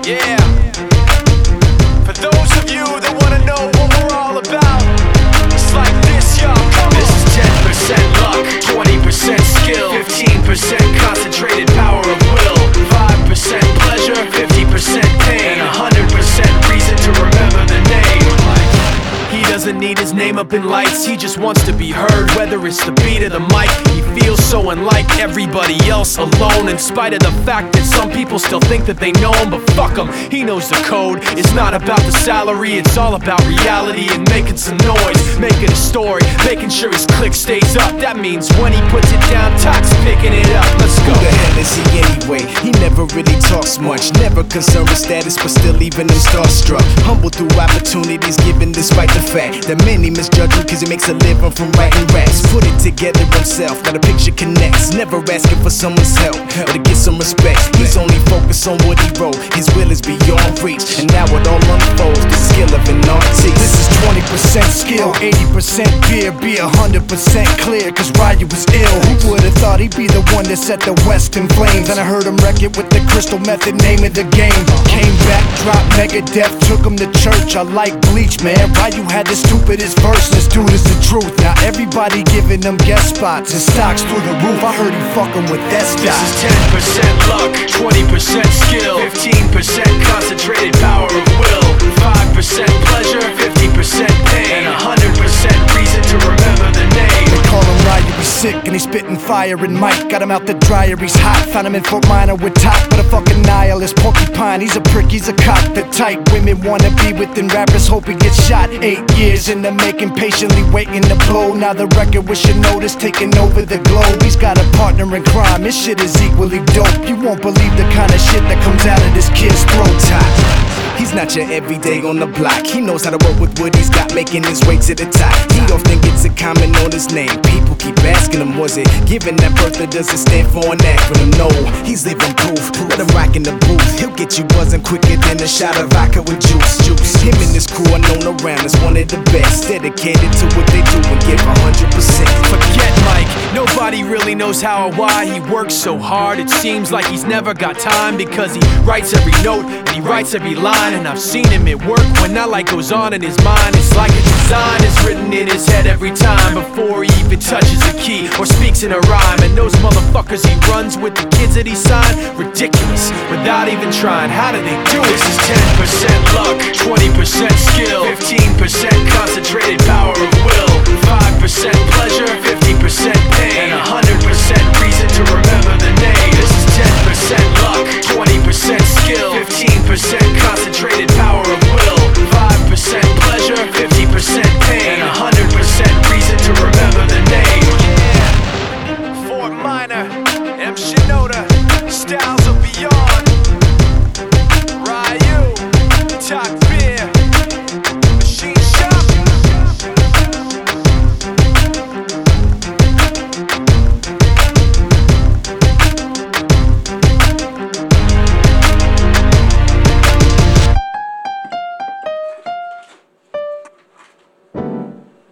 Yeah. For those of you that wanna know what we're all about, it's like this, y'all. This is 10% luck, 20% skill, 15% concentrated power of will, 5% pleasure, 50% pain, and 100% reason to remember the name. He doesn't need his name up in lights, he just wants to be heard, whether it's the beat of the mic. He feels so unlike everybody else, alone, in spite of the fact that some people still think that they know him. But fuck him, he knows the code. It's not about the salary, it's all about reality and making some noise, making a story, making sure his click stays up. That means when he puts it down, Tox picking it up. Let's go. Who the hell is he anyway? He never really talks much, never concerned with status, but still leaving him starstruck. Humble through opportunities given despite the fact that many misjudge him cause he makes a living from writing raps. Put it together himself, now the picture connects. Never asking for someone's help or to get some respect. He's only focused on what he wrote, his will is beyond reach. And now it all unfolds, the skill of an artist. This is 20% skill, 80% fear. Be 100% clear, cause Ryu was ill. Who would've thought he'd be the one that set the West in flames? And I heard him wreck it with the Crystal Method, name of the game. Came back, dropped Megadeth, took him to church. I like Bleach, man. Ryu had the stupidest verse, this dude is the truth. Now everybody giving them guest spots and stocks through the roof. I heard he fucking with that stock. This is 10% luck, 20% skill, 15% concentrated power of will, 5% pleasure, 50% pain, and 100% reason to remember the name. They call him Ryu, he's sick and he's spitting fire and Mike got him out the dryer, he's hot. Found him in Fort Minor with top, but a fucking nihilist porcupine. He's a prick, he's a cock. The type women wanna be within, rappers hope he gets shot. 8 years in the making, patiently waiting to blow. Now the record with your notice taking over the globe. He's got a partner in crime, this shit is equally dope. You won't believe the kind of shit that comes out of this kid's throat. He's not your everyday on the block. He knows how to work with what he's got, making his way to the top. He often gets a comment on his name. People keep asking him, was it given that birth or does it stand for an acronym? No, he's living proof. Let him rock in the booth. He'll get you buzzing quicker than a shot of vodka with juice. Him and his crew are known around as one of the best, dedicated to what they do and give 100%. Forget Mike, nobody really knows how or why he works so hard. It seems like he's never got time because he writes every note and he writes every line. And I've seen him at work when that light goes on in his mind. It's like a design is written in his head every time before he even touches a key or speaks in a rhyme. And those motherfuckers he runs with, the kids that he signed, ridiculous, without even trying. How do they do it? This is 10% luck, 20% skill, 15% concentrated power of will, 5% pleasure, 50% pain, and 100% reason to remember the name. This is